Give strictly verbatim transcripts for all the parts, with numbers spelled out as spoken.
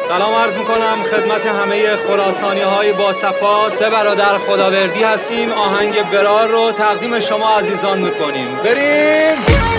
سلام عرض میکنم خدمت همه خراسانی های با صفا. سه برادر خداوردی هستیم. آهنگ برار رو تقدیم شما عزیزان میکنیم. بریم.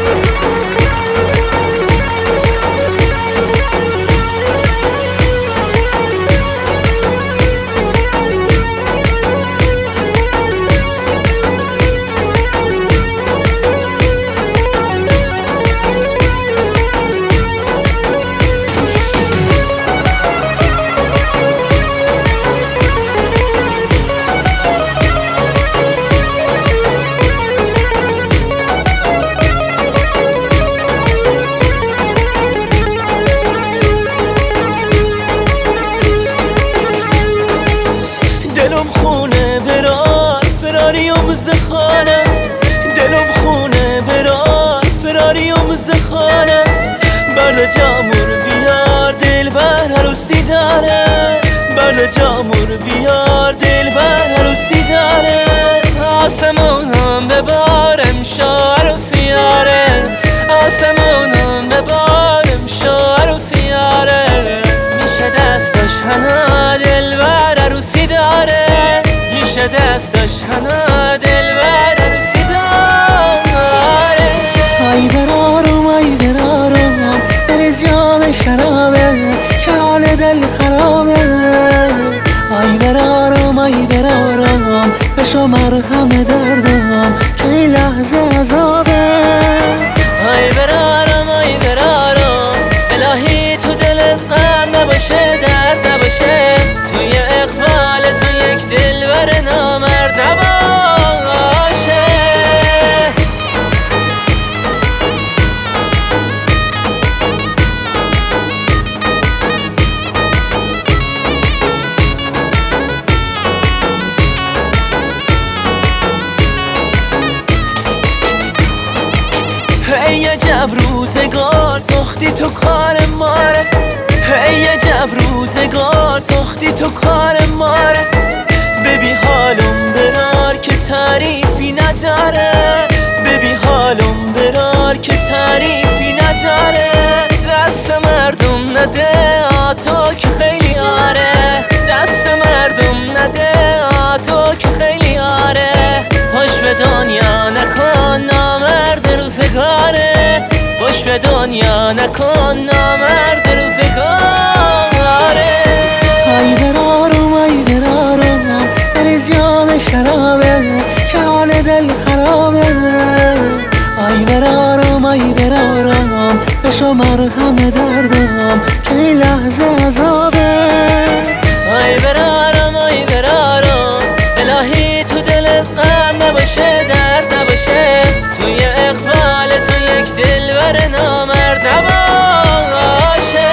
دلم خونه برار فراریم زخانه، دلم خونه برار فراریم زخانه. برد جامور بیار دل بر عروسی داره، برد جامور بیار دل بر عروسی داره. آسمونم ببارم شو عروسیاره، آسمونم ببارم شو عروسیاره. میشه دستش هنا دل بر عروسی داره، میشه دستش هنا دل بر عروسی داره. آی برارم آی برارم دل از جام شرابه، شال دل خرابه. آی برارم آی برارم بشو مرهم دردم که این لحظه عذابه. آی برارم آی برارم الهی تو دلت غم نباشه، درد نباشه، توی اقبال تو یک دلبر نامرد نباشه. ای عجب روزگار ساختی تو کار ماره، ای عجب روزگار ساختی تو کار ماره. ببی حالم برار که تعریفی نداره، ببی حالم برار که تعریفی نداره. دست مردم نده آتو که خیلی آره، دست مردم نده آتو که خیلی آره. باش به دنیا نکن نامرد روزگاره، باش به دنیا نکن نامرد روزگاره. آی برارم آی برارم دل از جام شرابه، شال دل خرابه. آی برارم آی برارم بشو مرهم دردم که این لحظه عذابه. آی برارم آی برارم الهی تو دلت غم نباشه، درد نباشه، توی اقبال تو یک دلبر نامرد نباشه.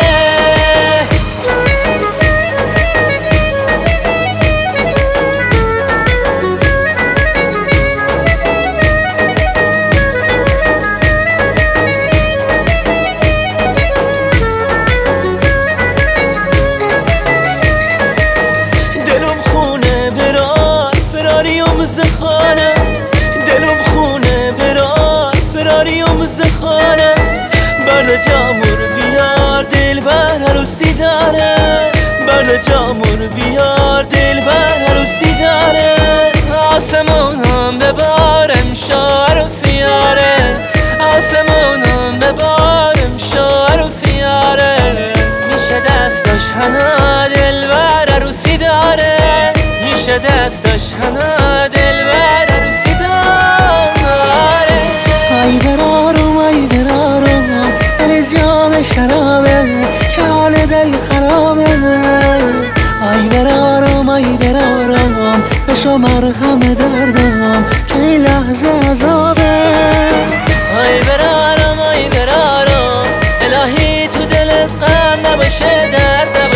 دلم خونه برار فراریم زخانه، دلم خونه برار فراریم زخانه. برد جامور بیار دل بر عروسی داره، برد جامور بیار دل بر عروسی داره. آسمونم ببارم شو عروسیاره، آسمونم ببارم شو عروسیاره. میشه دستش هنا دل بر عروسی داره، میشه دستش هنا دل بر عروسی داره. آی برارم آی برارم دل از جام شرابه، شال دل خرابه. آی برارم آی برارم بشو مرهم دردم که این لحظه عذابه. آی برارم آی برارم الهی تو دلت غم نباشه، درد